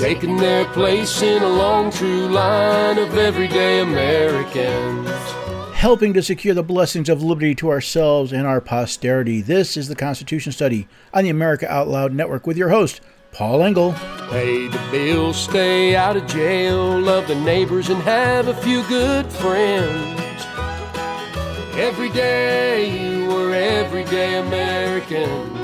taking their place in a long, true line of everyday Americans. Helping to secure the blessings of liberty to ourselves and our posterity. This is the Constitution Study on the America Out Loud Network with your host, Paul Engel. Pay the bills, stay out of jail, love the neighbors, and have a few good friends. Every day, we're everyday Americans.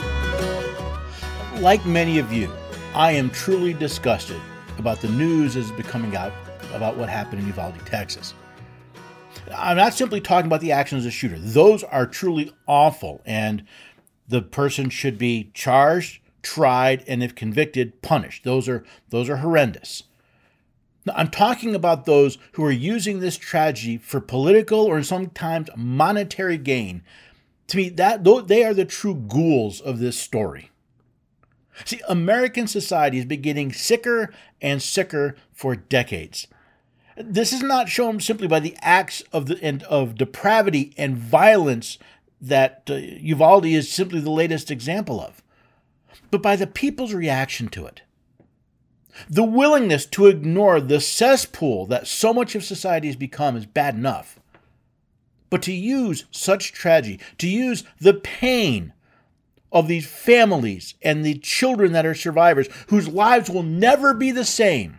Like many of you, I am truly disgusted about the news as it's coming out about what happened in Uvalde, Texas. I'm not simply talking about the actions of the shooter. Those are truly awful, and the person should be charged, tried, and if convicted, punished. Those are horrendous. Now, I'm talking about those who are using this tragedy for political or sometimes monetary gain. To me, they are the true ghouls of this story. See, American society has been getting sicker and sicker for decades. This is not shown simply by the acts of depravity and violence that Uvalde is simply the latest example of, but by the people's reaction to it. The willingness to ignore the cesspool that so much of society has become is bad enough. But to use such tragedy, to use the pain of these families and the children that are survivors, whose lives will never be the same,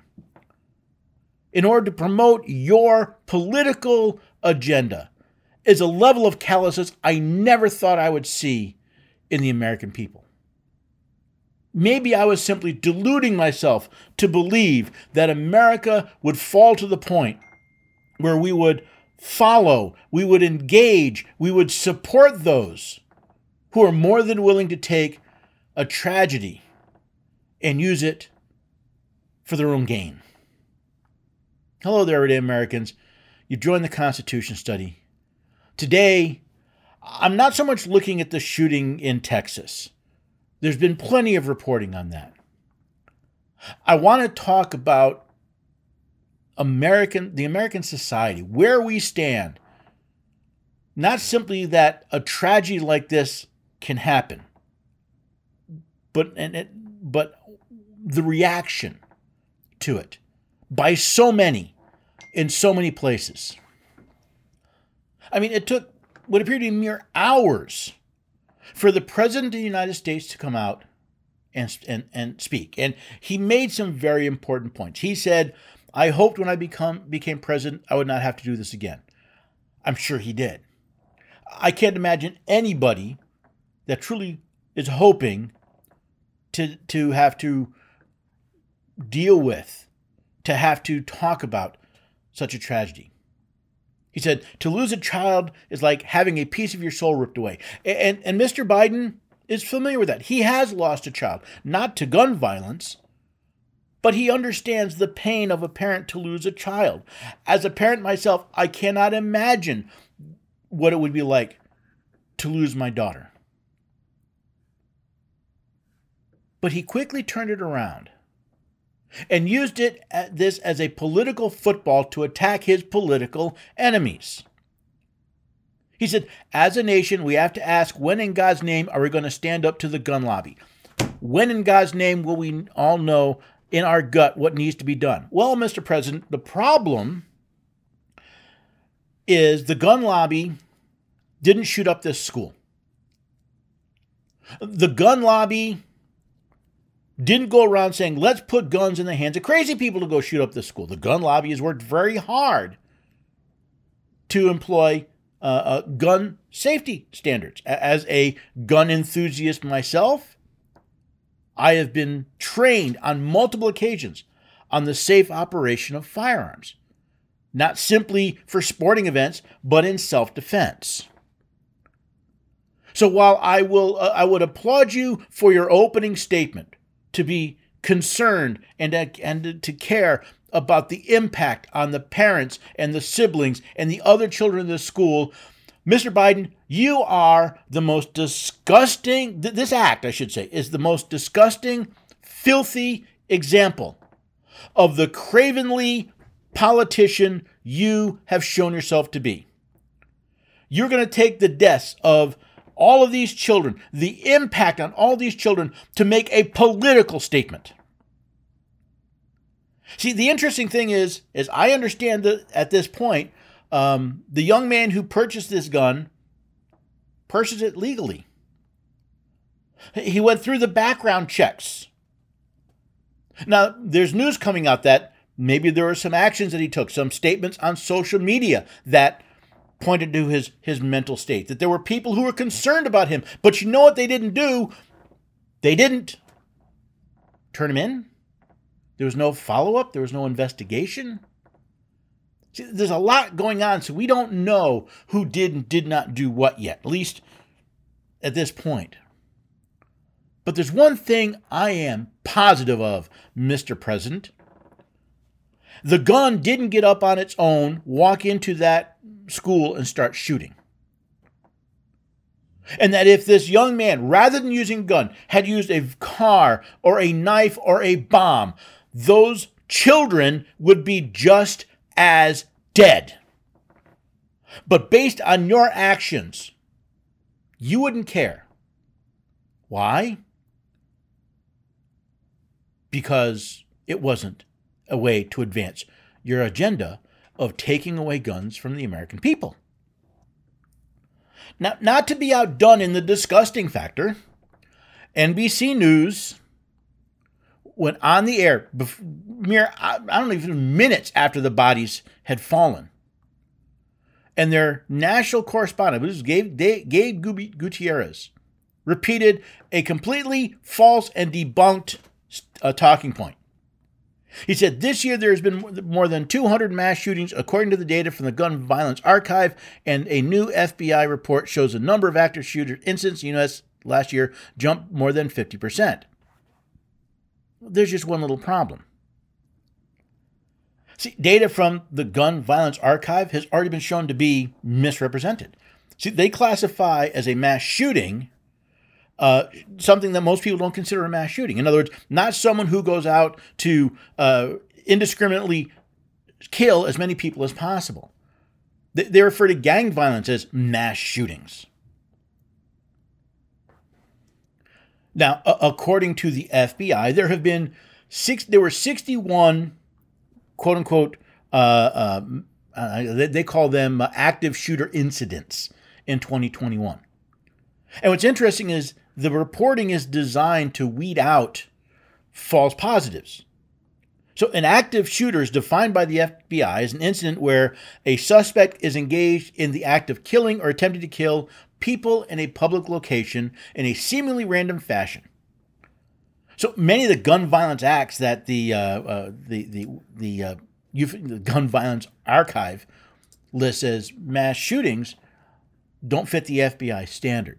in order to promote your political agenda, is a level of callousness I never thought I would see in the American people. Maybe I was simply deluding myself to believe that America would fall to the point where we would follow, we would engage, we would support those who are more than willing to take a tragedy and use it for their own gain. Hello there, everyday Americans. You've joined the Constitution Study. Today, I'm not so much looking at the shooting in Texas. There's been plenty of reporting on that. I want to talk about the American society, where we stand. Not simply that a tragedy like this can happen, but the reaction to it by so many in so many places. I mean, it took what appeared to be mere hours for the President of the United States to come out and speak. And he made some very important points. He said, I hoped when I became president, I would not have to do this again. I'm sure he did. I can't imagine anybody that truly is hoping to have to deal with, to have to talk about such a tragedy. He said, to lose a child is like having a piece of your soul ripped away. And Mr. Biden is familiar with that. He has lost a child, not to gun violence, but he understands the pain of a parent to lose a child. As a parent myself, I cannot imagine what it would be like to lose my daughter. But he quickly turned it around and used this as a political football to attack his political enemies. He said, as a nation, we have to ask, when in God's name are we going to stand up to the gun lobby? When in God's name will we all know in our gut what needs to be done? Well, Mr. President, the problem is the gun lobby didn't shoot up this school. The gun lobby didn't go around saying, let's put guns in the hands of crazy people to go shoot up this school. The gun lobby has worked very hard to employ gun safety standards. As a gun enthusiast myself, I have been trained on multiple occasions on the safe operation of firearms, not simply for sporting events, but in self-defense. So while I would applaud you for your opening statement, to be concerned and to care about the impact on the parents and the siblings and the other children in the school, Mr. Biden, you are the most disgusting, this act, I should say, is the most disgusting, filthy example of the cravenly politician you have shown yourself to be. You're going to take the deaths of all of these children, the impact on all these children, to make a political statement. See, the interesting thing is I understand that at this point, the young man who purchased this gun purchased it legally. He went through the background checks. Now, there's news coming out that maybe there were some actions that he took, some statements on social media that pointed to his mental state, that there were people who were concerned about him. But you know what they didn't do? They didn't turn him in. There was no follow-up. There was no investigation. See, there's a lot going on, so we don't know who did and did not do what yet, at least at this point. But there's one thing I am positive of, Mr. President. The gun didn't get up on its own, walk into that school, and start shooting. And that if this young man, rather than using a gun, had used a car or a knife or a bomb, those children would be just as dead. But based on your actions, you wouldn't care. Why? Because it wasn't a way to advance your agenda of taking away guns from the American people. Now, not to be outdone in the disgusting factor, NBC News went on the air I don't know, even minutes after the bodies had fallen. And their national correspondent, this was Gabe Gutierrez, repeated a completely false and debunked talking point. He said, this year there has been more than 200 mass shootings, according to the data from the Gun Violence Archive, and a new FBI report shows the number of active shooter incidents in the U.S. last year jumped more than 50%. There's just one little problem. See, data from the Gun Violence Archive has already been shown to be misrepresented. See, they classify as a mass shooting something that most people don't consider a mass shooting. In other words, not someone who goes out to indiscriminately kill as many people as possible. They refer to gang violence as mass shootings. Now, according to the FBI, there were 61, quote unquote, they call them active shooter incidents in 2021. And what's interesting is the reporting is designed to weed out false positives. So an active shooter is defined by the FBI as an incident where a suspect is engaged in the act of killing or attempting to kill people in a public location in a seemingly random fashion. So many of the gun violence acts that the Gun Violence Archive lists as mass shootings don't fit the FBI standard.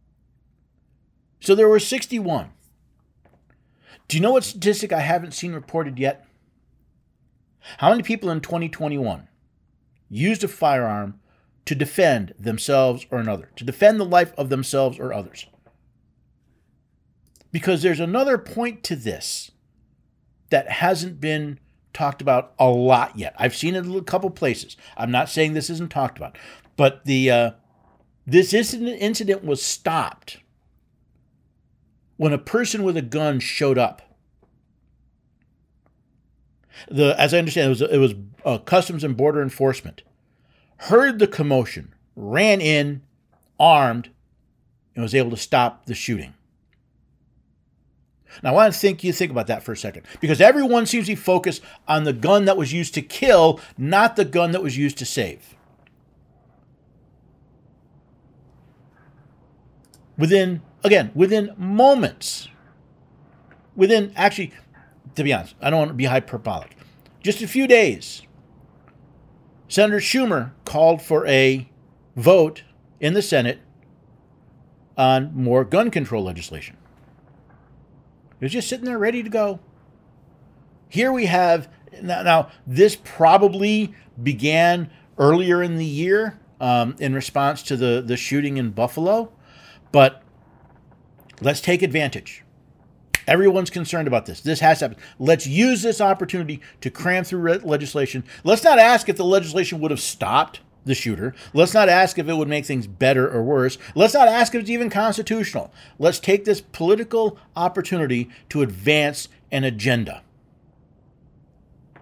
So there were 61. Do you know what statistic I haven't seen reported yet? How many people in 2021 used a firearm to defend themselves or another, to defend the life of themselves or others? Because there's another point to this that hasn't been talked about a lot yet. I've seen it in a couple places. I'm not saying this isn't talked about, but this incident was stopped when a person with a gun showed up. As I understand, it was Customs and Border Enforcement heard the commotion, ran in, armed, and was able to stop the shooting. Now, I want you think about that for a second, because everyone seems to be focused on the gun that was used to kill, not the gun that was used to save. Within moments, actually, to be honest, I don't want to be hyperbolic, just a few days, Senator Schumer called for a vote in the Senate on more gun control legislation. It was just sitting there ready to go. Here we have, now this probably began earlier in the year in response to the shooting in Buffalo, but let's take advantage. Everyone's concerned about this. This has to happen. Let's use this opportunity to cram through legislation. Let's not ask if the legislation would have stopped the shooter. Let's not ask if it would make things better or worse. Let's not ask if it's even constitutional. Let's take this political opportunity to advance an agenda.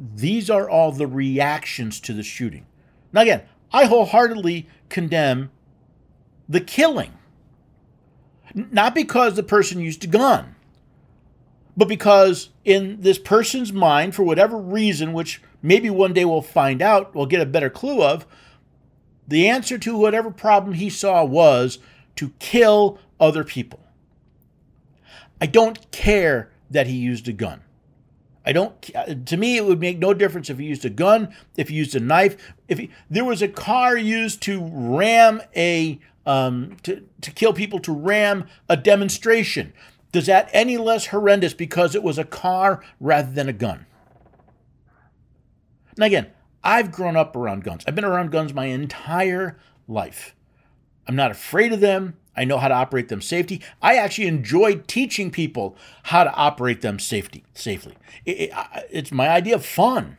these are all the reactions to the shooting. Now again, I wholeheartedly condemn the killing. Not because the person used a gun, but because in this person's mind, for whatever reason, which maybe one day we'll find out, we'll get a better clue of, the answer to whatever problem he saw was to kill other people. I don't care that he used a gun. To me, it would make no difference if he used a gun, if he used a knife, there was a car used to ram to kill people, to ram a demonstration. Does that any less horrendous because it was a car rather than a gun? Now again, I've grown up around guns. I've been around guns my entire life. I'm not afraid of them. I know how to operate them safely. I actually enjoy teaching people how to operate them safely. It's my idea of fun.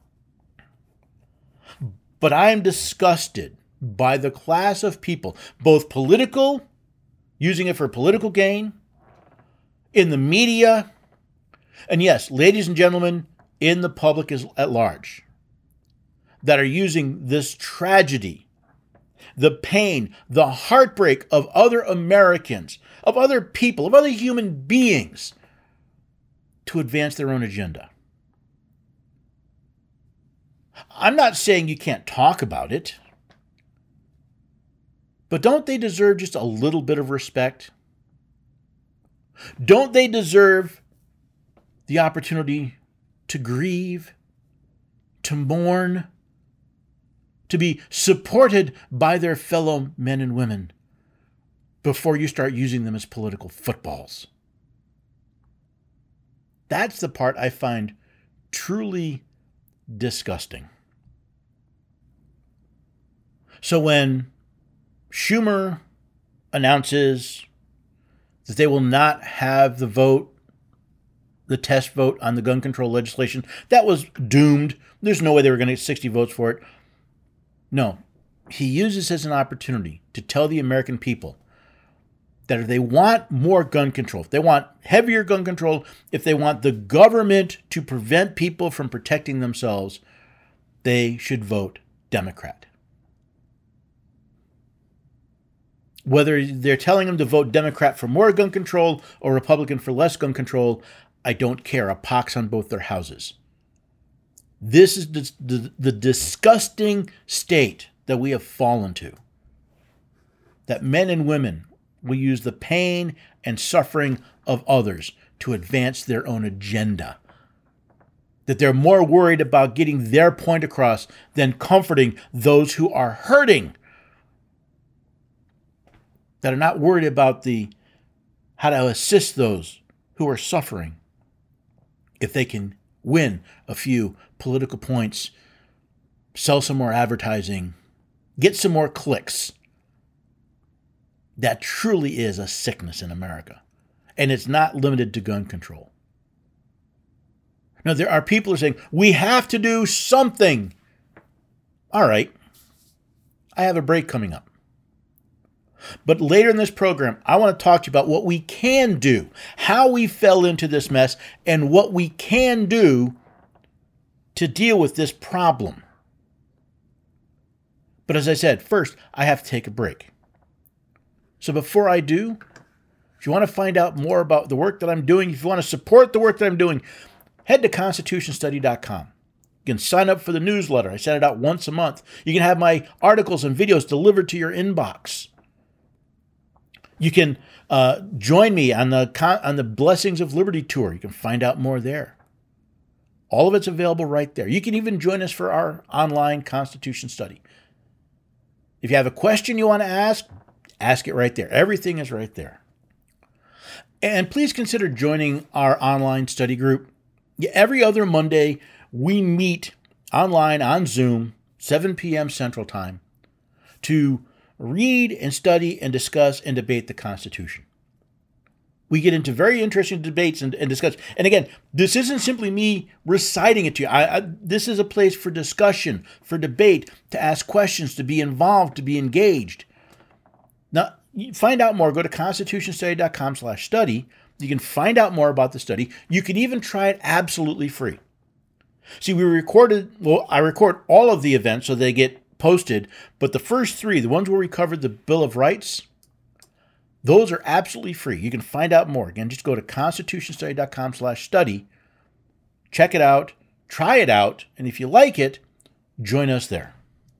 But I am disgusted by the class of people, both political, using it for political gain, in the media, and yes, ladies and gentlemen, in the public at large, that are using this tragedy, the pain, the heartbreak of other Americans, of other people, of other human beings, to advance their own agenda. I'm not saying you can't talk about it, but don't they deserve just a little bit of respect? Don't they deserve the opportunity to grieve, to mourn, to be supported by their fellow men and women before you start using them as political footballs? That's the part I find truly disgusting. So when Schumer announces that they will not have the test vote on the gun control legislation, that was doomed. There's no way they were going to get 60 votes for it. No, he uses this as an opportunity to tell the American people that if they want more gun control, if they want heavier gun control, if they want the government to prevent people from protecting themselves, they should vote Democrat. Whether they're telling them to vote Democrat for more gun control or Republican for less gun control, I don't care. A pox on both their houses. This is the disgusting state that we have fallen to. That men and women will use the pain and suffering of others to advance their own agenda. That they're more worried about getting their point across than comforting those who are hurting. That are not worried about how to assist those who are suffering. If they can win a few political points, sell some more advertising, get some more clicks. That truly is a sickness in America. And it's not limited to gun control. Now, there are people who are saying, we have to do something. All right. I have a break coming up. But later in this program, I want to talk to you about what we can do, how we fell into this mess, and what we can do to deal with this problem. But as I said, first, I have to take a break. So before I do, if you want to find out more about the work that I'm doing, if you want to support the work that I'm doing, head to constitutionstudy.com. You can sign up for the newsletter. I send it out once a month. You can have my articles and videos delivered to your inbox. You can join me on the Blessings of Liberty tour. You can find out more there. All of it's available right there. You can even join us for our online Constitution study. If you have a question you want to ask it right there. Everything is right there. And please consider joining our online study group. Every other Monday, we meet online on Zoom, 7 p.m. Central Time, to read and study and discuss and debate the Constitution. We get into very interesting debates and discuss. And again, this isn't simply me reciting it to you. This is a place for discussion, for debate, to ask questions, to be involved, to be engaged. Now, find out more. Go to constitutionstudy.com/study. You can find out more about the study. You can even try it absolutely free. See, I record all of the events so they get posted, but the first three, the ones where we covered the Bill of Rights, those are absolutely free. You can find out more. Again, just go to constitutionstudy.com/study, check it out, try it out, and if you like it, join us there.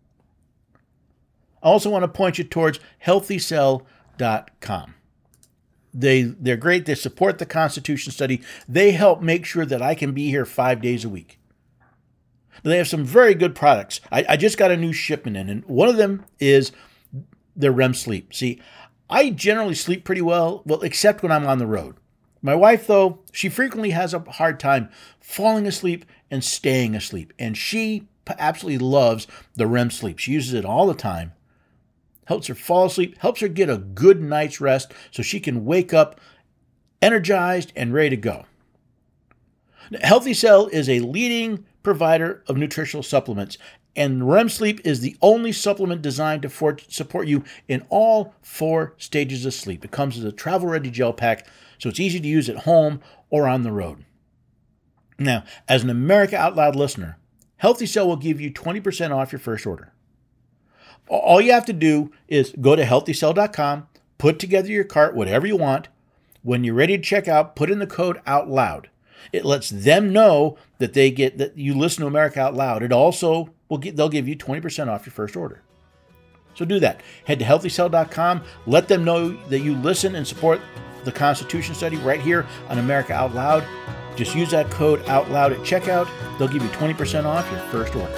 I also want to point you towards healthycell.com. They're great. They support the Constitution Study. They help make sure that I can be here 5 days a week. They have some very good products. I just got a new shipment in, and one of them is their REM sleep. See, I generally sleep pretty well, except when I'm on the road. My wife, though, she frequently has a hard time falling asleep and staying asleep, and she absolutely loves the REM sleep. She uses it all the time. Helps her fall asleep, helps her get a good night's rest so she can wake up energized and ready to go. Now, Healthy Cell is a leading provider of nutritional supplements, and REM sleep is the only supplement designed to support you in all 4 stages of sleep. It comes as a travel-ready gel pack, so it's easy to use at home or on the road. Now, as an America Out Loud listener, Healthy Cell will give you 20% off your first order. All you have to do is go to healthycell.com, put together your cart, whatever you want. When you're ready to check out, put in the code OUTLOUD. It lets them know that you listen to America Out Loud. It also they'll give you 20% off your first order. So do that. Head to healthycell.com. Let them know that you listen and support the Constitution Study right here on America Out Loud. Just use that code OUTLOUD at checkout. They'll give you 20% off your first order.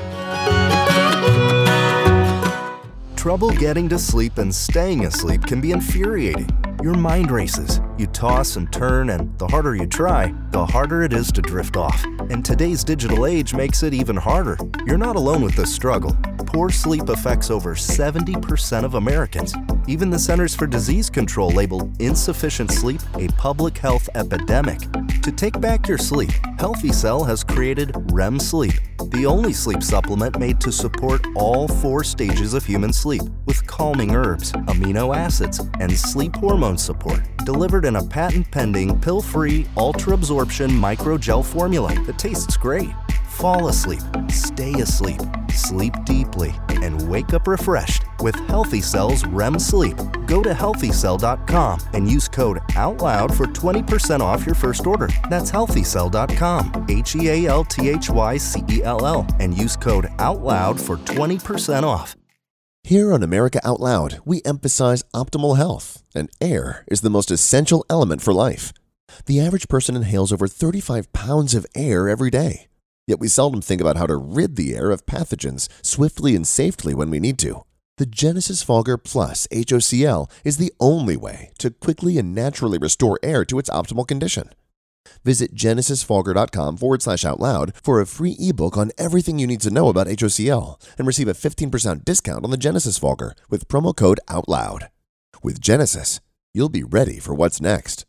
Trouble getting to sleep and staying asleep can be infuriating. Your mind races. You toss and turn, and the harder you try, the harder it is to drift off. And today's digital age makes it even harder. You're not alone with this struggle. Poor sleep affects over 70% of Americans. Even the Centers for Disease Control labeled insufficient sleep a public health epidemic. To take back your sleep, Healthy Cell has created REM Sleep, the only sleep supplement made to support all 4 stages of human sleep, with calming herbs, amino acids, and sleep hormone support, delivered in a patent-pending, pill-free, ultra-absorption microgel formula that tastes great. Fall asleep, stay asleep, sleep deeply, and wake up refreshed with Healthy Cell's REM Sleep. Go to healthycell.com and use code OUTLOUD for 20% off your first order. That's healthycell.com, HEALTHYCELL, and use code OUTLOUD for 20% off. Here on America Out Loud, we emphasize optimal health, and air is the most essential element for life. The average person inhales over 35 pounds of air every day. Yet we seldom think about how to rid the air of pathogens swiftly and safely when we need to. The Genesis Fogger Plus HOCl is the only way to quickly and naturally restore air to its optimal condition. Visit genesisfogger.com/outloud for a free ebook on everything you need to know about HOCl and receive a 15% discount on the Genesis Fogger with promo code OUTLOUD. With Genesis, you'll be ready for what's next.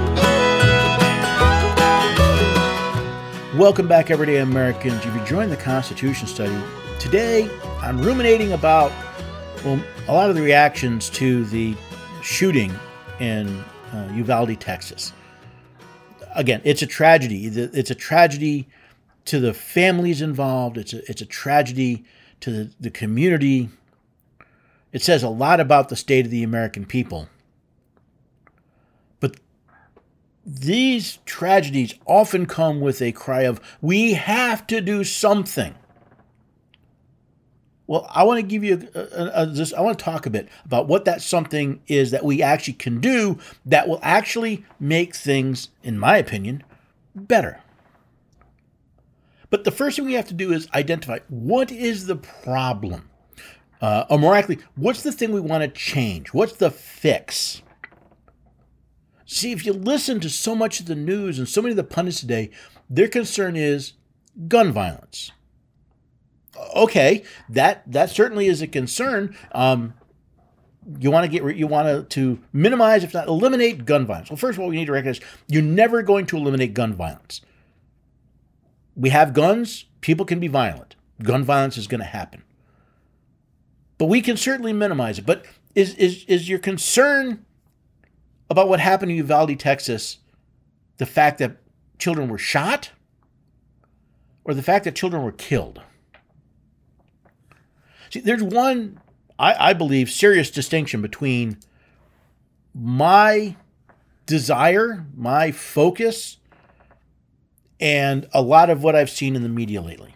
Welcome back, everyday Americans. You've joined the Constitution Study. Today, I'm ruminating about a lot of the reactions to the shooting in Uvalde, Texas. Again, it's a tragedy. It's a tragedy to the families involved. It's a tragedy to the community. It says a lot about the state of the American people. But these tragedies often come with a cry of, we have to do something. Well, I want to give you I want to talk a bit about what that something is that we actually can do that will actually make things, in my opinion, better. But the first thing we have to do is identify what is the problem. Or more accurately, what's the thing we want to change? What's the fix? See, if you listen to so much of the news and so many of the pundits today, their concern is gun violence. Okay, that certainly is a concern. You want to minimize, if not eliminate, gun violence. Well, first of all, we need to recognize you're never going to eliminate gun violence. We have guns, people can be violent. Gun violence is going to happen. But we can certainly minimize it. But is your concern about what happened in Uvalde, Texas, the fact that children were shot? or the fact that children were killed. See, there's one, I believe, serious distinction between my desire, my focus, and a lot of what I've seen in the media lately.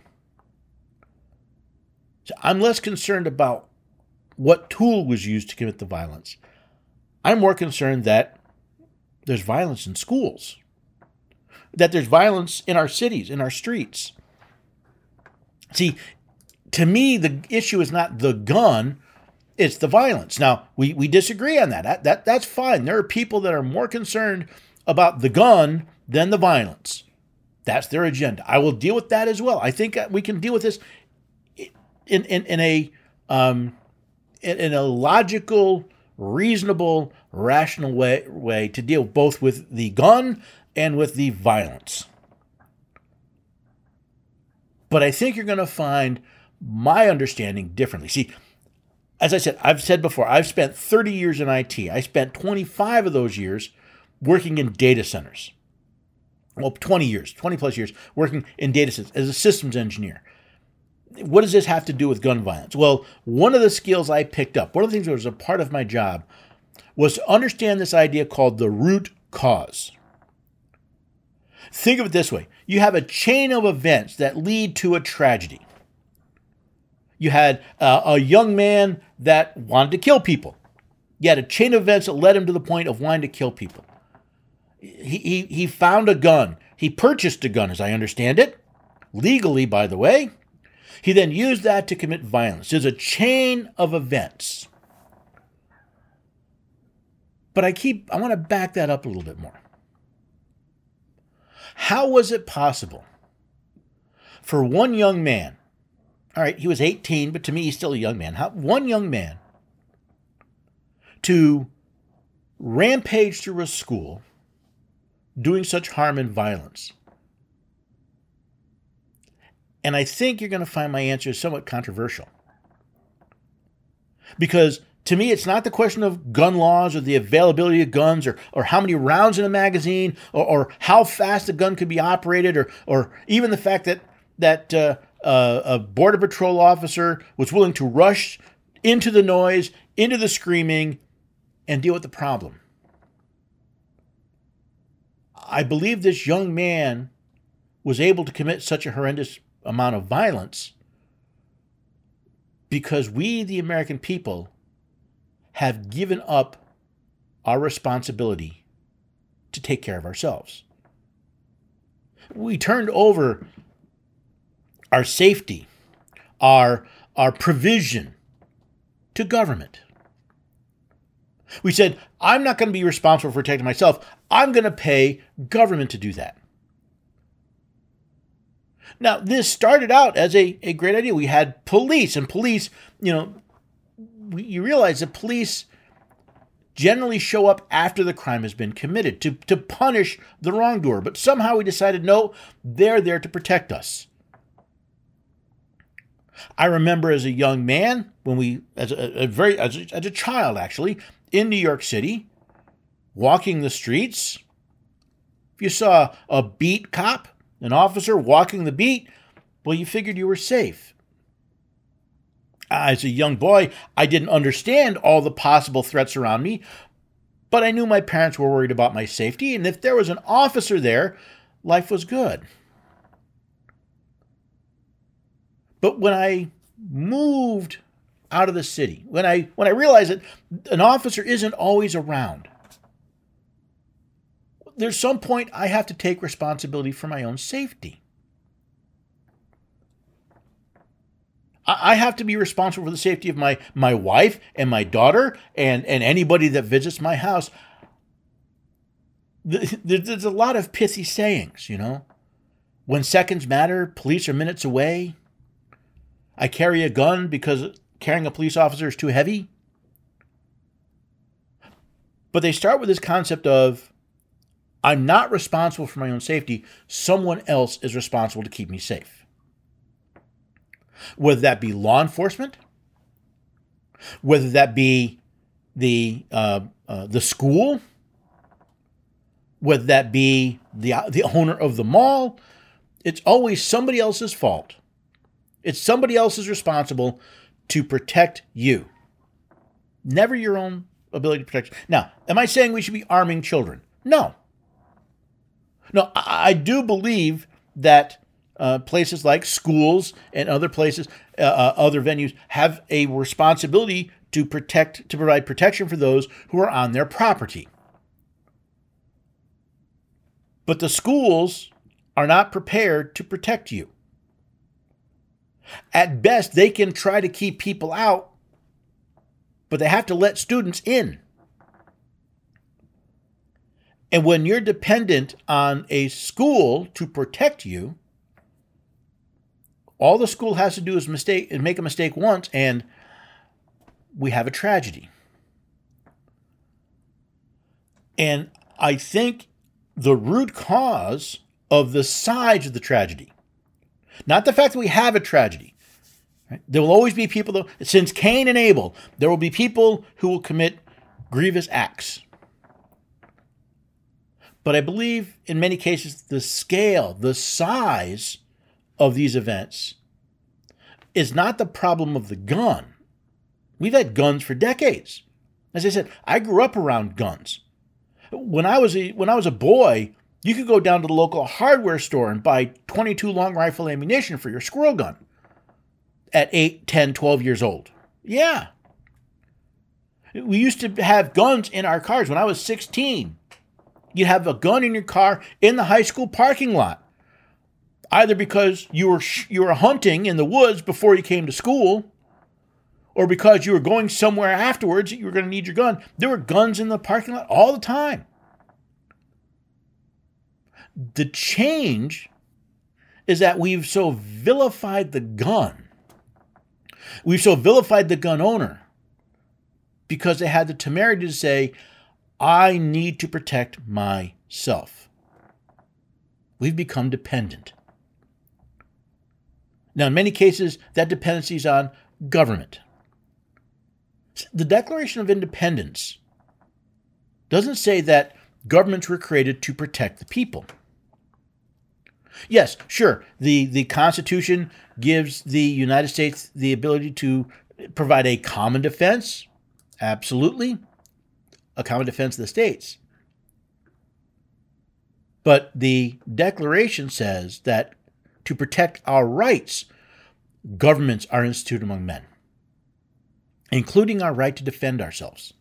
So I'm less concerned about what tool was used to commit the violence. I'm more concerned that there's violence in schools, that there's violence in our cities, in our streets. See, to me, the issue is not the gun, it's the violence. Now, we disagree on that. That's fine. There are people that are more concerned about the gun than the violence. That's their agenda. I will deal with that as well. I think we can deal with this in a logical, reasonable, rational way to deal both with the gun and with the violence. But I think you're going to find my understanding differently. See, as I said, I've said before, I've spent 30 years in IT. I spent 25 of those years working in data centers. Well, 20 plus years working in data centers as a systems engineer. What does this have to do with gun violence? Well, one of the skills I picked up, one of the things that was a part of my job, was to understand this idea called the root cause. Think of it this way. You have a chain of events that lead to a tragedy. You had a young man that wanted to kill people. You had a chain of events that led him to the point of wanting to kill people. He found a gun. He purchased a gun, as I understand it, legally, by the way. He then used that to commit violence. There's a chain of events. But I want to back that up a little bit more. How was it possible for one young man, all right, he was 18, but to me he's still a young man, one young man to rampage through a school doing such harm and violence? And I think you're going to find my answer is somewhat controversial. Because to me, it's not the question of gun laws or the availability of guns or how many rounds in a magazine or how fast a gun could be operated or even the fact that a Border Patrol officer was willing to rush into the noise, into the screaming, and deal with the problem. I believe this young man was able to commit such a horrendous amount of violence because we, the American people, have given up our responsibility to take care of ourselves. We turned over our safety, our provision to government. We said, I'm not going to be responsible for protecting myself. I'm going to pay government to do that. Now, this started out as a great idea. We had police, and police, you realize that police generally show up after the crime has been committed to punish the wrongdoer. But somehow we decided, no, they're there to protect us. I remember as a young man, as a child actually, in New York City, walking the streets, if you saw a beat cop, an officer walking the beat, well, you figured you were safe. As a young boy, I didn't understand all the possible threats around me, but I knew my parents were worried about my safety, and if there was an officer there, life was good. But when I moved out of the city, when I realized that an officer isn't always around, there's some point I have to take responsibility for my own safety. I have to be responsible for the safety of my wife and my daughter and anybody that visits my house. There's a lot of pithy sayings, When seconds matter, police are minutes away. I carry a gun because carrying a police officer is too heavy. But they start with this concept of, I'm not responsible for my own safety. Someone else is responsible to keep me safe. Whether that be law enforcement, whether that be the school, whether that be the owner of the mall, It's always somebody else's fault. It's somebody else's responsible to protect you. Never your own ability to protect. Now, am I saying we should be arming children? No. No, I do believe that places like schools and other places, other venues, have a responsibility to provide protection for those who are on their property. But the schools are not prepared to protect you. At best, they can try to keep people out, but they have to let students in. And when you're dependent on a school to protect you, all the school has to do is make a mistake once, and we have a tragedy. And I think the root cause of the size of the tragedy, not the fact that we have a tragedy. Right? There will always be people, since Cain and Abel, there will be people who will commit grievous acts. But I believe in many cases the scale, the size of these events is not the problem of the gun. We've had guns for decades. As I said, I grew up around guns. When I was a boy, you could go down to the local hardware store and buy .22 long rifle ammunition for your squirrel gun at 8, 10, 12 years old. Yeah. We used to have guns in our cars. When I was 16, you'd have a gun in your car in the high school parking lot, either because you were hunting in the woods before you came to school, or because you were going somewhere afterwards that you were going to need your gun. There were guns in the parking lot all the time. The change is that we've so vilified the gun. We've so vilified the gun owner because they had the temerity to say, I need to protect myself. We've become dependent. Now, in many cases, that dependency is on government. The Declaration of Independence doesn't say that governments were created to protect the people. Yes, sure, the Constitution gives the United States the ability to provide a common defense. Absolutely. A common defense of the states. But the Declaration says that to protect our rights, governments are instituted among men, including our right to defend ourselves.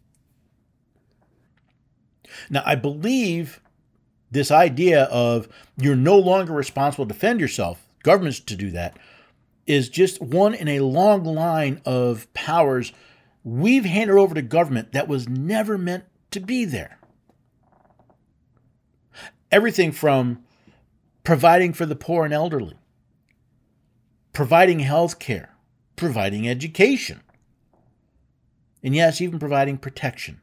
Now, I believe this idea of you're no longer responsible to defend yourself, governments to do that, is just one in a long line of powers we've handed over to government that was never meant to be there. Everything from providing for the poor and elderly, providing health care, providing education, and yes, even providing protection.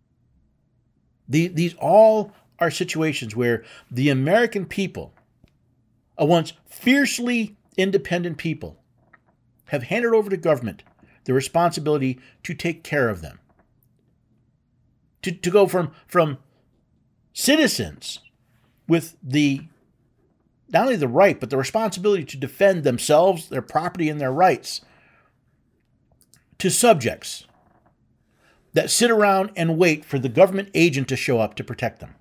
These all are situations where the American people, a once fiercely independent people, have handed over to government the responsibility to take care of them. To go from citizens with not only the right, but the responsibility to defend themselves, their property, and their rights, to subjects that sit around and wait for the government agent to show up to protect them.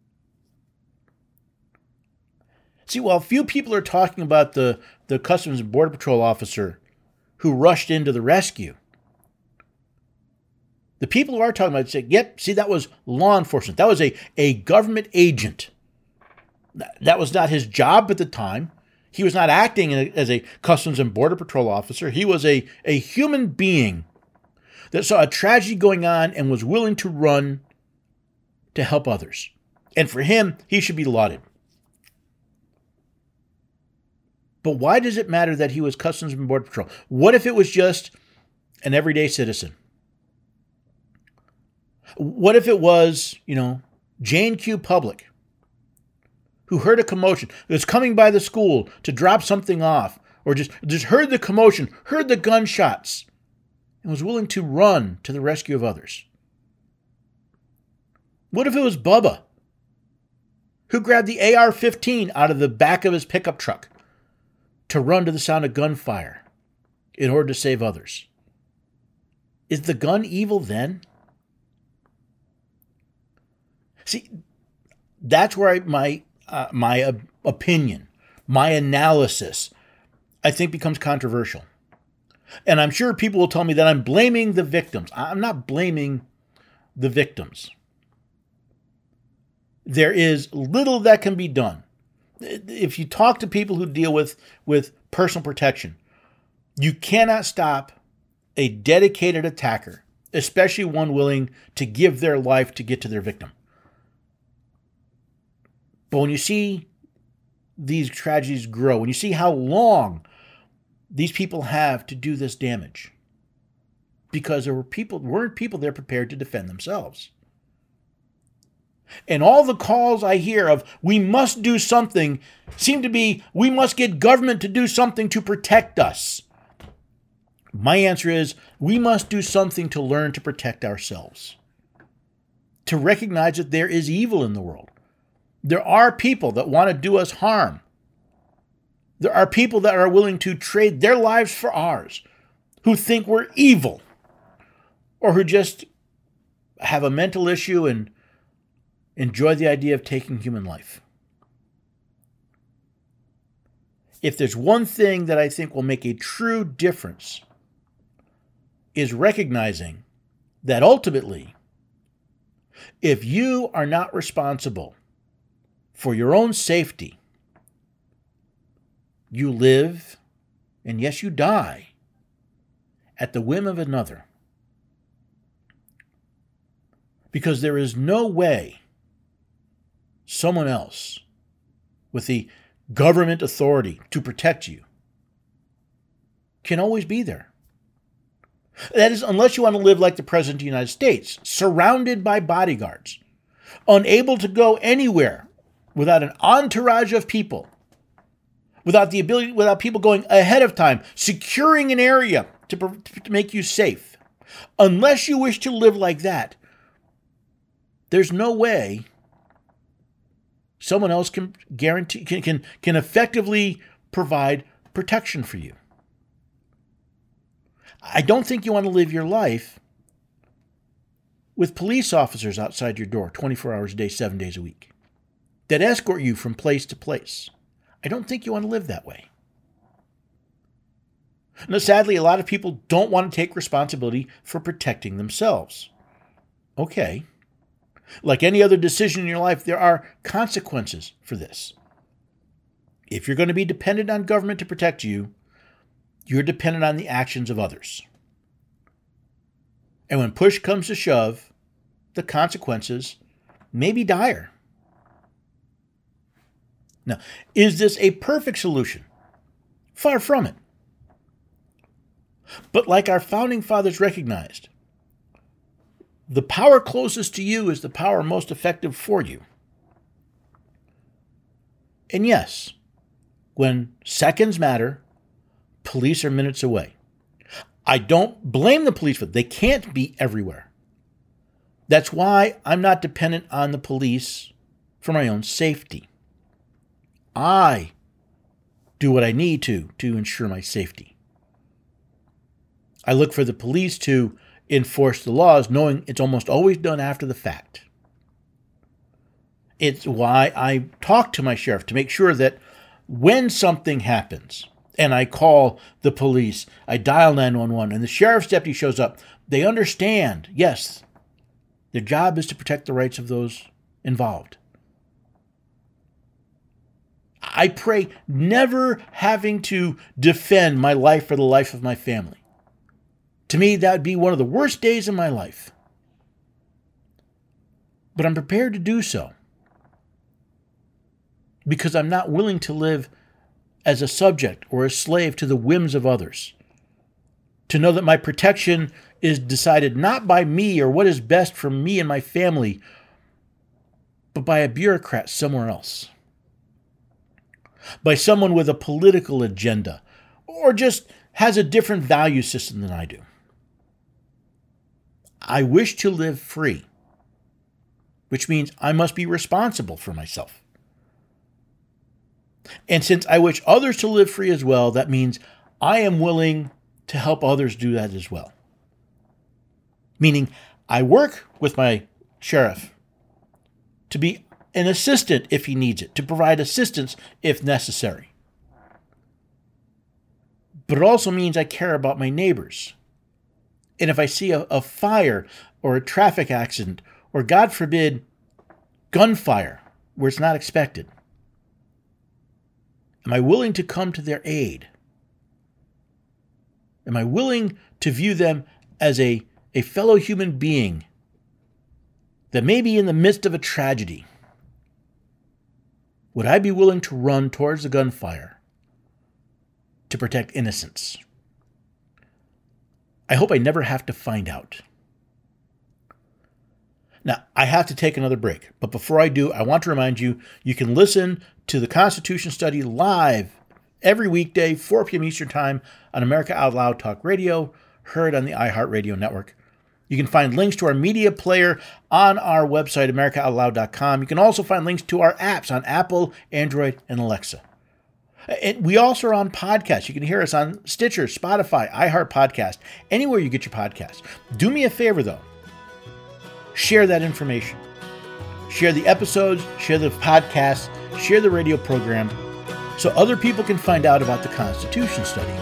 See, while few people are talking about the Customs and Border Patrol officer who rushed into the rescue, the people who are talking about it say, yep, see, that was law enforcement. That was a government agent. That was not his job at the time. He was not acting as a Customs and Border Patrol officer. He was a human being that saw a tragedy going on and was willing to run to help others. And for him, he should be lauded. But why does it matter that he was Customs and Border Patrol? What if it was just an everyday citizen? What if it was, Jane Q. Public, who heard a commotion, was coming by the school to drop something off, or just heard the commotion, heard the gunshots, and was willing to run to the rescue of others? What if it was Bubba, who grabbed the AR-15 out of the back of his pickup truck to run to the sound of gunfire in order to save others. Is the gun evil then? See, that's where my opinion, my analysis, I think becomes controversial. And I'm sure people will tell me that I'm blaming the victims. I'm not blaming the victims. There is little that can be done. If you talk to people who deal with personal protection, you cannot stop a dedicated attacker, especially one willing to give their life to get to their victim. But when you see these tragedies grow, when you see how long these people have to do this damage, because weren't people there prepared to defend themselves. And all the calls I hear of, we must do something, seem to be, we must get government to do something to protect us. My answer is, we must do something to learn to protect ourselves. To recognize that there is evil in the world. There are people that want to do us harm. There are people that are willing to trade their lives for ours, who think we're evil, or who just have a mental issue and enjoy the idea of taking human life. If there's one thing that I think will make a true difference, is recognizing that ultimately, if you are not responsible for your own safety, you live, and yes, you die, at the whim of another. Because there is no way someone else with the government authority to protect you can always be there. That is, unless you want to live like the President of the United States, surrounded by bodyguards, unable to go anywhere without an entourage of people, without people going ahead of time, securing an area to make you safe. Unless you wish to live like that, there's no way someone else can guarantee, can effectively provide protection for you. I don't think you want to live your life with police officers outside your door 24 hours a day, 7 days a week, that escort you from place to place. I don't think you want to live that way. Now, sadly, a lot of people don't want to take responsibility for protecting themselves. Okay. Like any other decision in your life, there are consequences for this. If you're going to be dependent on government to protect you, you're dependent on the actions of others. And when push comes to shove, the consequences may be dire. Now, is this a perfect solution? Far from it. But like our founding fathers recognized, the power closest to you is the power most effective for you. And yes, when seconds matter, police are minutes away. I don't blame the police for it. They can't be everywhere. That's why I'm not dependent on the police for my own safety. I do what I need to ensure my safety. I look for the police to enforce the laws, knowing it's almost always done after the fact. It's why I talk to my sheriff to make sure that when something happens and I call the police, I dial 911 and the sheriff's deputy shows up, they understand, yes, their job is to protect the rights of those involved. I pray never having to defend my life or the life of my family. To me, that would be one of the worst days of my life. But I'm prepared to do so because I'm not willing to live as a subject or a slave to the whims of others. To know that my protection is decided not by me or what is best for me and my family, but by a bureaucrat somewhere else. By someone with a political agenda or just has a different value system than I do. I wish to live free, which means I must be responsible for myself. And since I wish others to live free as well, that means I am willing to help others do that as well. Meaning, I work with my sheriff to be an assistant if he needs it, to provide assistance if necessary. But it also means I care about my neighbors. And if I see a fire or a traffic accident, or God forbid, gunfire where it's not expected, am I willing to come to their aid? Am I willing to view them as a fellow human being that may be in the midst of a tragedy? Would I be willing to run towards the gunfire to protect innocence? I hope I never have to find out. Now, I have to take another break, but before I do, I want to remind you, you can listen to the Constitution Study live every weekday, 4 p.m. Eastern Time on America Out Loud Talk Radio, heard on the iHeartRadio network. You can find links to our media player on our website, AmericaOutloud.com. You can also find links to our apps on Apple, Android, and Alexa. And we also are on podcasts. You can hear us on Stitcher, Spotify, iHeart Podcast, anywhere you get your podcasts. Do me a favor, though. Share that information. Share the episodes, share the podcasts, share the radio program, so other people can find out about the Constitution Study.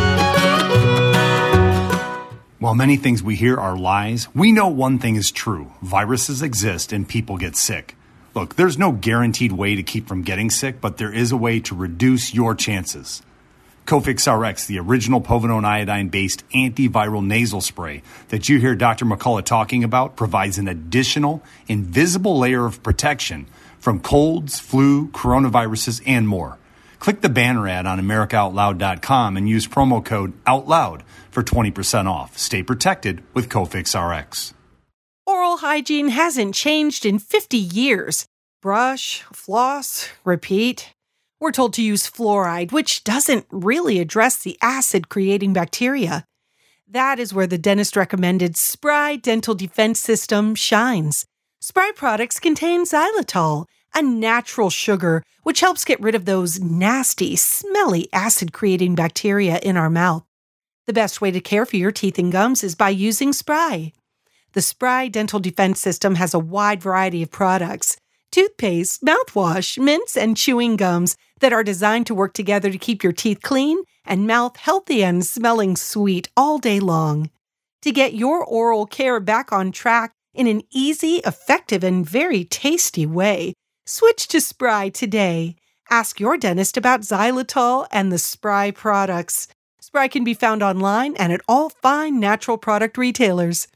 While many things we hear are lies, we know one thing is true. Viruses exist and people get sick. Look, there's no guaranteed way to keep from getting sick, but there is a way to reduce your chances. Cofix RX, the original povidone iodine-based antiviral nasal spray that you hear Dr. McCullough talking about, provides an additional invisible layer of protection from colds, flu, coronaviruses, and more. Click the banner ad on AmericaOutloud.com and use promo code OUTLOUD for 20% off. Stay protected with Cofix RX. Oral hygiene hasn't changed in 50 years. Brush, floss, repeat. We're told to use fluoride, which doesn't really address the acid-creating bacteria. That is where the dentist-recommended Spry Dental Defense System shines. Spry products contain xylitol, a natural sugar, which helps get rid of those nasty, smelly acid-creating bacteria in our mouth. The best way to care for your teeth and gums is by using Spry. The Spry Dental Defense System has a wide variety of products: toothpaste, mouthwash, mints, and chewing gums that are designed to work together to keep your teeth clean and mouth healthy and smelling sweet all day long. To get your oral care back on track in an easy, effective, and very tasty way, switch to Spry today. Ask your dentist about xylitol and the Spry products. Spry can be found online and at all fine natural product retailers.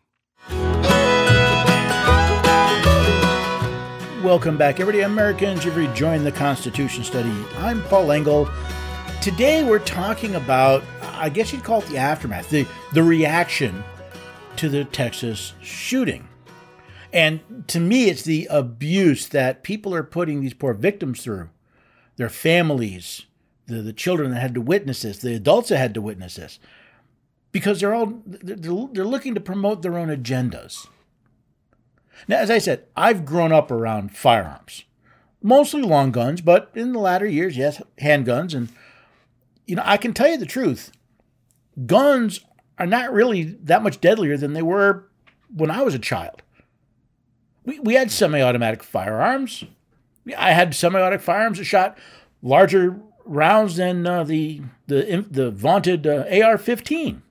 Welcome back, everyday Americans. You've rejoined the Constitution Study. I'm Paul Engel. Today we're talking about, I guess you'd call it the aftermath, the reaction to the Texas shooting. And to me, it's the abuse that people are putting these poor victims through. Their families, the children that had to witness this, the adults that had to witness this. Because they're looking to promote their own agendas. Now, as I said, I've grown up around firearms, mostly long guns, but in the latter years, yes, handguns. And, I can tell you the truth. Guns are not really that much deadlier than they were when I was a child. We had semi-automatic firearms. I had semi-automatic firearms that shot larger rounds than the vaunted AR-15.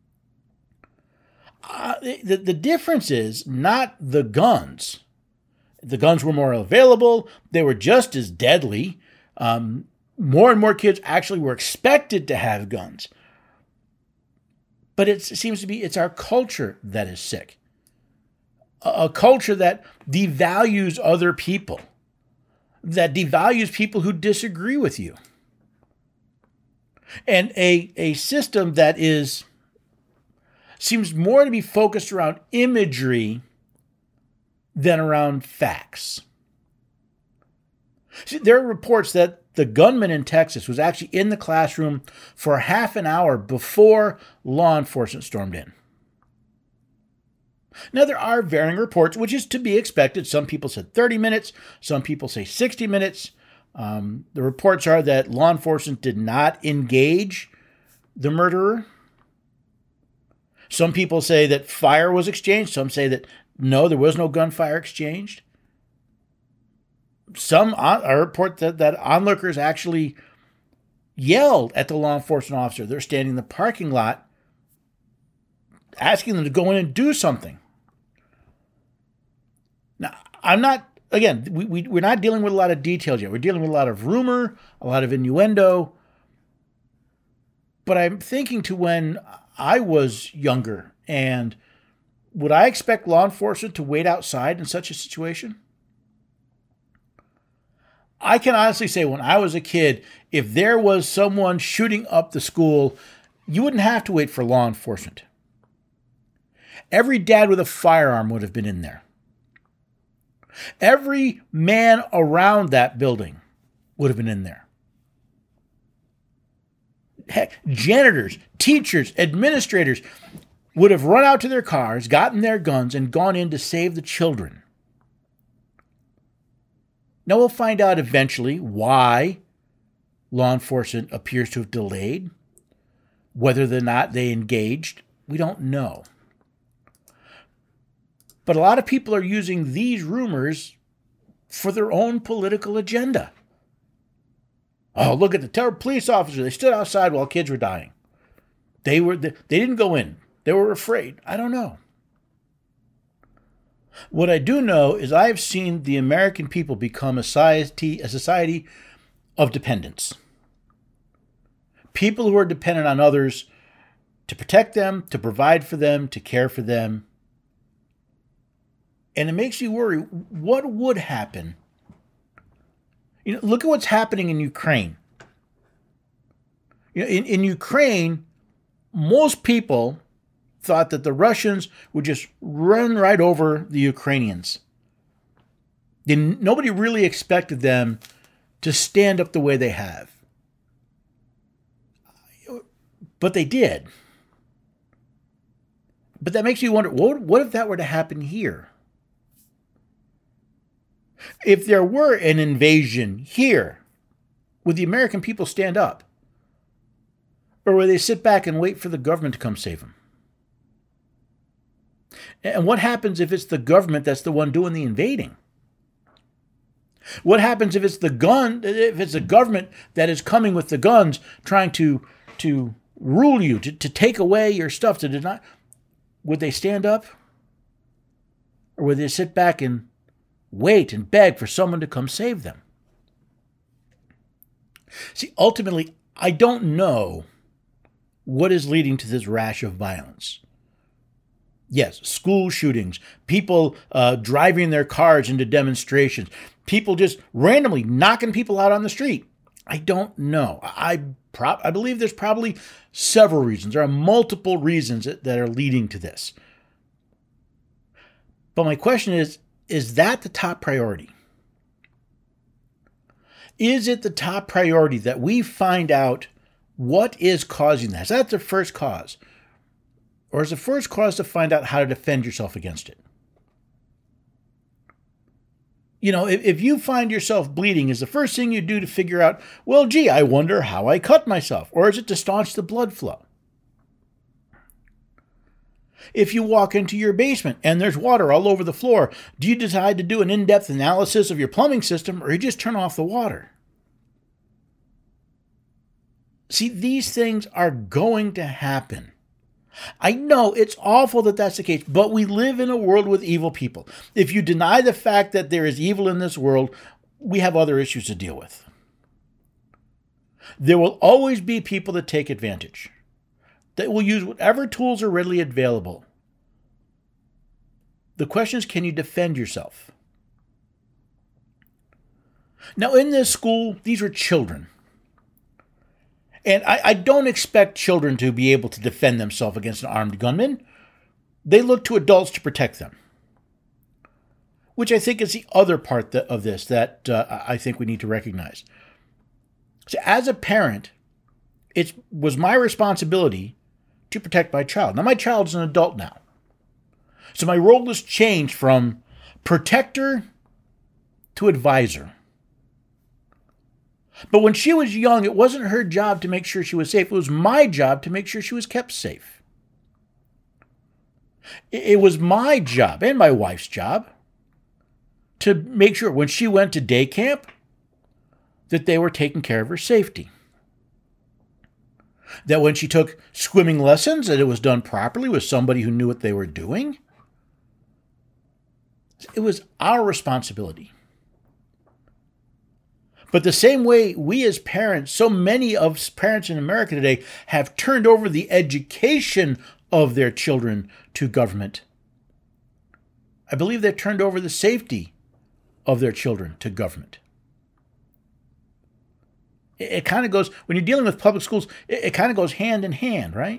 The difference is not the guns. The guns were more available. They were just as deadly. More and more kids actually were expected to have guns. But it seems to be it's our culture that is sick. A culture that devalues other people. That devalues people who disagree with you. And a system that seems more to be focused around imagery than around facts. See, there are reports that the gunman in Texas was actually in the classroom for half an hour before law enforcement stormed in. Now, there are varying reports, which is to be expected. Some people said 30 minutes. Some people say 60 minutes. The reports are that law enforcement did not engage the murderer. Some people say that fire was exchanged. Some say that no, there was no gunfire exchanged. Some report that onlookers actually yelled at the law enforcement officer. They're standing in the parking lot asking them to go in and do something. Now, I'm not, again, we're not dealing with a lot of details yet. We're dealing with a lot of rumor, a lot of innuendo. But I'm thinking to when I was younger, and would I expect law enforcement to wait outside in such a situation? I can honestly say when I was a kid, if there was someone shooting up the school, you wouldn't have to wait for law enforcement. Every dad with a firearm would have been in there. Every man around that building would have been in there. Heck, janitors, teachers, administrators would have run out to their cars, gotten their guns, and gone in to save the children. Now we'll find out eventually why law enforcement appears to have delayed. Whether or not they engaged, we don't know. But a lot of people are using these rumors for their own political agenda. Oh, look at the police officer. They stood outside while kids were dying. They didn't go in. They were afraid. I don't know. What I do know is I have seen the American people become a society of dependence. People who are dependent on others to protect them, to provide for them, to care for them. And it makes you worry, what would happen? Look at what's happening in Ukraine. In Ukraine, most people thought that the Russians would just run right over the Ukrainians. Nobody really expected them to stand up the way they have. But they did. But that makes you wonder, what if that were to happen here? If there were an invasion here, would the American people stand up? Or would they sit back and wait for the government to come save them? And what happens if it's the government that's the one doing the invading? What happens if it's the government that is coming with the guns trying to rule you, to take away your stuff, to deny? Would they stand up? Or would they sit back and wait and beg for someone to come save them? See, ultimately, I don't know what is leading to this rash of violence. Yes, school shootings, people driving their cars into demonstrations, people just randomly knocking people out on the street. I don't know. I believe there's probably several reasons. There are multiple reasons that are leading to this. But my question is that the top priority? Is it the top priority that we find out what is causing that? Is that the first cause? Or is the first cause to find out how to defend yourself against it? If you find yourself bleeding, is the first thing you do to figure out, well, gee, I wonder how I cut myself? Or is it to staunch the blood flow? If you walk into your basement and there's water all over the floor, do you decide to do an in-depth analysis of your plumbing system, or you just turn off the water? See, these things are going to happen. I know it's awful that that's the case, but we live in a world with evil people. If you deny the fact that there is evil in this world, we have other issues to deal with. There will always be people that take advantage, that will use whatever tools are readily available. The question is, can you defend yourself? Now, in this school, these were children. And I don't expect children to be able to defend themselves against an armed gunman. They look to adults to protect them, which I think is the other part of this that I think we need to recognize. So as a parent, it was my responsibility to protect my child. Now, my child is an adult now. So my role has changed from protector to advisor. But when she was young, it wasn't her job to make sure she was safe. It was my job to make sure she was kept safe. It was my job and my wife's job to make sure when she went to day camp that they were taking care of her safety. That when she took swimming lessons, that it was done properly with somebody who knew what they were doing. It was our responsibility. But the same way we as parents, so many of parents in America today have turned over the education of their children to government. I believe they've turned over the safety of their children to government. It kind of goes, when you're dealing with public schools, it kind of goes hand in hand, right?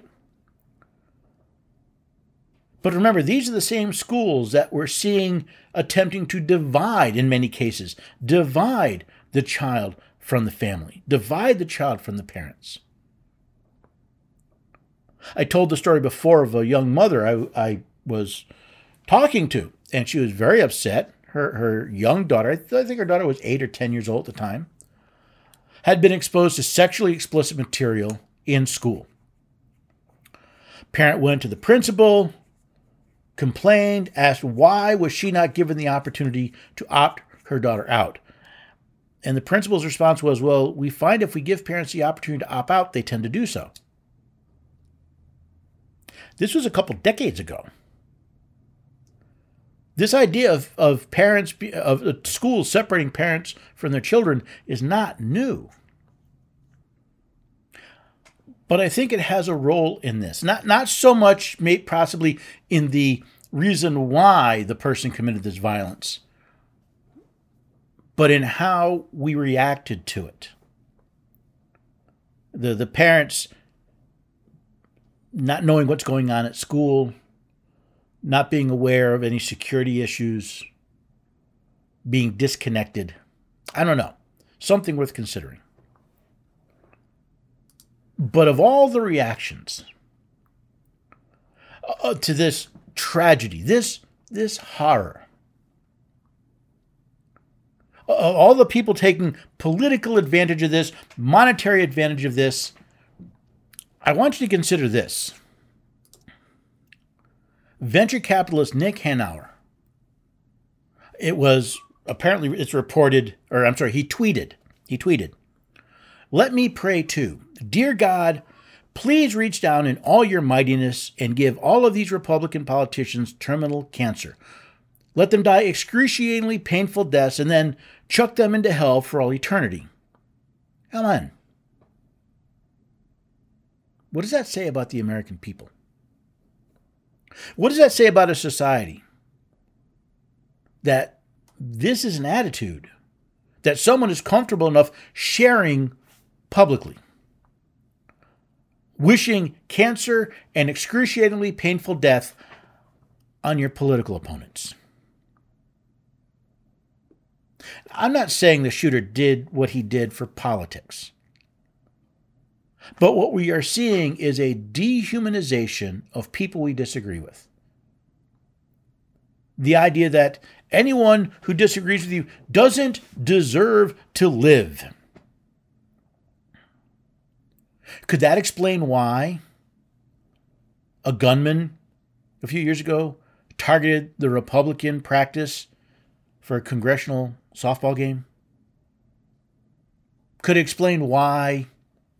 But remember, these are the same schools that we're seeing attempting to divide, in many cases, divide the child from the family, divide the child from the parents. I told the story before of a young mother I was talking to, and she was very upset. Her young daughter, I think her daughter was 8 or 10 years old at the time, had been exposed to sexually explicit material in school. Parent went to the principal, complained, asked why was she not given the opportunity to opt her daughter out. And the principal's response was, well, we find if we give parents the opportunity to opt out, they tend to do so. This was a couple decades ago. This idea of parents, of schools separating parents from their children is not new. But I think it has a role in this. Not so much possibly in the reason why the person committed this violence, but in how we reacted to it. The parents not knowing what's going on at school, not being aware of any security issues, being disconnected. I don't know. Something worth considering. But of all the reactions to this tragedy, this horror, all the people taking political advantage of this, monetary advantage of this, I want you to consider this. Venture capitalist Nick Hanauer, it's reported, he tweeted, "Let me pray too. Dear God, please reach down in all your mightiness and give all of these Republican politicians terminal cancer. Let them die excruciatingly painful deaths and then chuck them into hell for all eternity. Amen." What does that say about the American people? What does that say about a society? That this is an attitude that someone is comfortable enough sharing publicly. Wishing cancer and excruciatingly painful death on your political opponents. I'm not saying the shooter did what he did for politics. But what we are seeing is a dehumanization of people we disagree with. The idea that anyone who disagrees with you doesn't deserve to live. Could that explain why a gunman a few years ago targeted the Republican practice for a congressional softball game? Could it explain why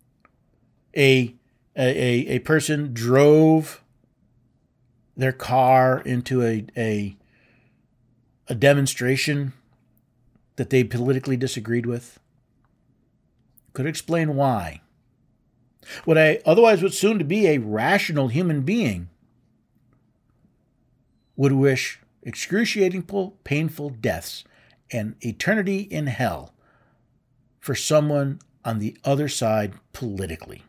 a person drove their car into a demonstration that they politically disagreed with? Could explain why what I otherwise would soon to be a rational human being would wish excruciating, painful deaths and eternity in hell for someone on the other side politically.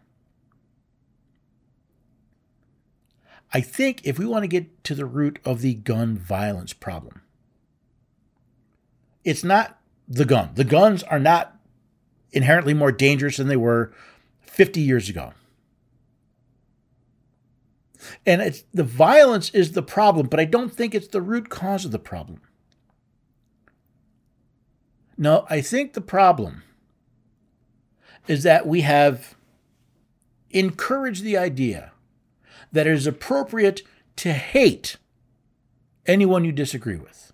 I think if we want to get to the root of the gun violence problem, it's not the gun. The guns are not inherently more dangerous than they were 50 years ago. And the violence is the problem, but I don't think it's the root cause of the problem. No, I think the problem is that we have encouraged the idea that it is appropriate to hate anyone you disagree with.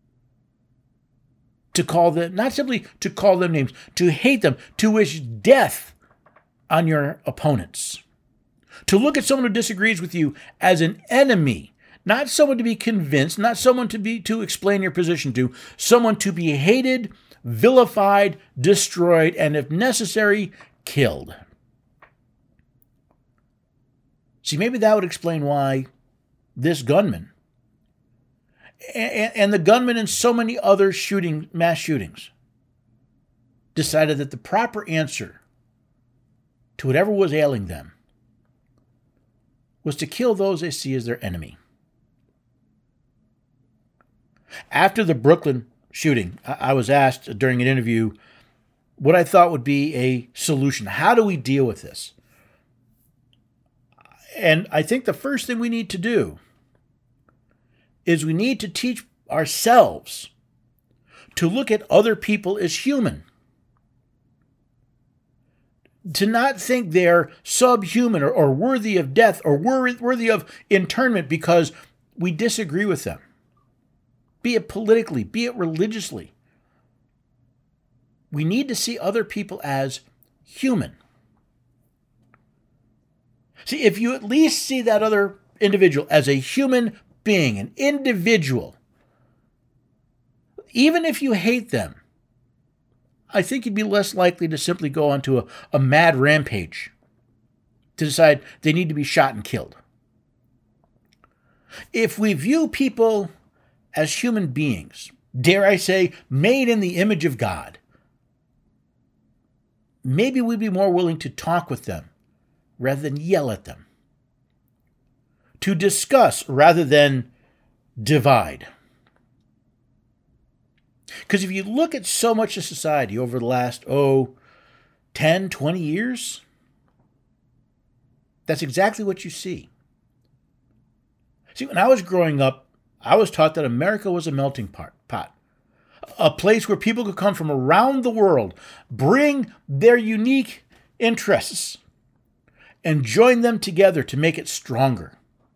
To call them, not simply to call them names, to hate them, to wish death on your opponents. To look at someone who disagrees with you as an enemy, not someone to be convinced, not someone to explain your position to, someone to be hated, vilified, destroyed, and if necessary, killed. See, maybe that would explain why this gunman and the gunman in so many other mass shootings decided that the proper answer to whatever was ailing them was to kill those they see as their enemy. After the Brooklyn shooting, I was asked during an interview what I thought would be a solution. How do we deal with this? And I think the first thing we need to do is we need to teach ourselves to look at other people as human. To not think they're subhuman or worthy of death or worthy of internment because we disagree with them. Be it politically, be it religiously. We need to see other people as human. See, if you at least see that other individual as a human being, an individual, even if you hate them, I think you'd be less likely to simply go onto a mad rampage to decide they need to be shot and killed. If we view people as human beings, dare I say, made in the image of God, maybe we'd be more willing to talk with them rather than yell at them. To discuss rather than divide. Because if you look at so much of society over the last, 10, 20 years, that's exactly what you see. See, when I was growing up, I was taught that America was a melting pot. A place where people could come from around the world, bring their unique interests, and join them together to make it stronger.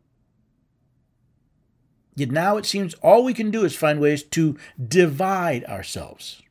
Yet now it seems all we can do is find ways to divide ourselves.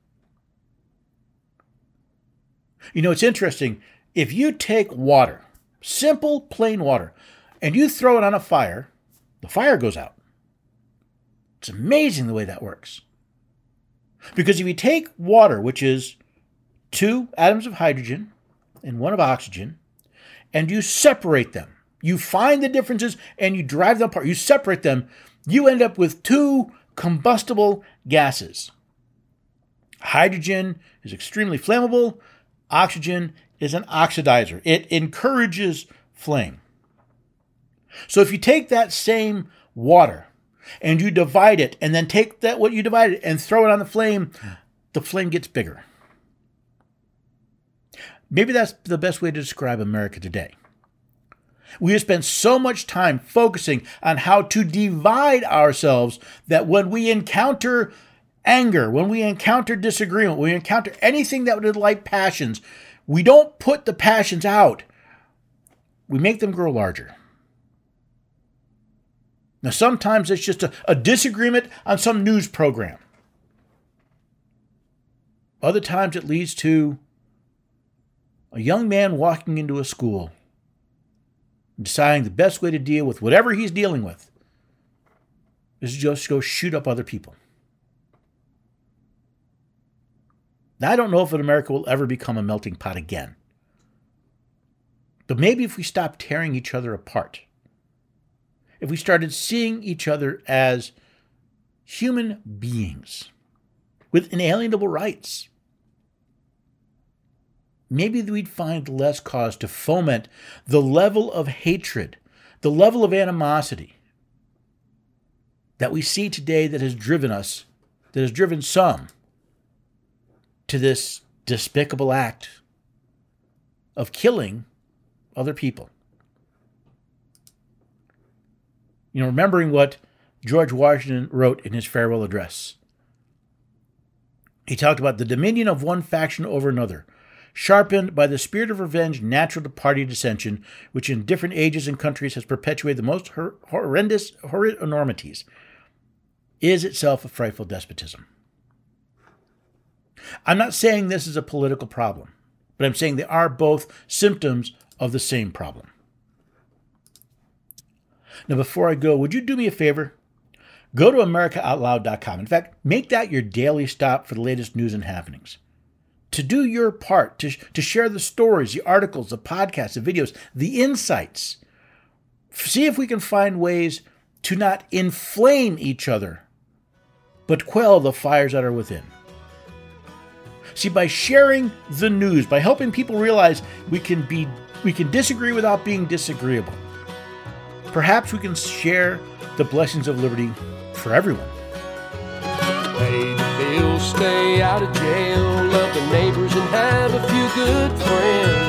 You know, it's interesting. If you take water, simple, plain water, and you throw it on a fire, the fire goes out. It's amazing the way that works. Because if you take water, which is 2 atoms of hydrogen and 1 of oxygen, and you separate them, you find the differences and you drive them apart, you separate them, you end up with 2 combustible gases. Hydrogen is extremely flammable. Oxygen is an oxidizer. It encourages flame. So if you take that same water and you divide it and then take that what you divided and throw it on the flame gets bigger. Maybe that's the best way to describe America today. We have spent so much time focusing on how to divide ourselves that when we encounter anger, when we encounter disagreement, when we encounter anything that would light passions, we don't put the passions out. We make them grow larger. Now, sometimes it's just a disagreement on some news program. Other times it leads to a young man walking into a school, deciding the best way to deal with whatever he's dealing with is just go shoot up other people. Now, I don't know if America will ever become a melting pot again. But maybe if we stop tearing each other apart, if we started seeing each other as human beings with inalienable rights, maybe we'd find less cause to foment the level of hatred, the level of animosity that we see today that has driven some to this despicable act of killing other people. You know, remembering what George Washington wrote in his farewell address. He talked about the dominion of one faction over another sharpened by the spirit of revenge natural to party dissension, which in different ages and countries has perpetuated the most horrendous enormities, is itself a frightful despotism. I'm not saying this is a political problem, but I'm saying they are both symptoms of the same problem. Now, before I go, would you do me a favor? Go to AmericaOutloud.com. In fact, make that your daily stop for the latest news and happenings. To do your part, to share the stories, the articles, the podcasts, the videos, the insights. See if we can find ways to not inflame each other, but quell the fires that are within. See, by sharing the news, by helping people realize we can disagree without being disagreeable, perhaps we can share the blessings of liberty for everyone. Pay the bills, stay out of jail, love the neighbors and have a few good friends.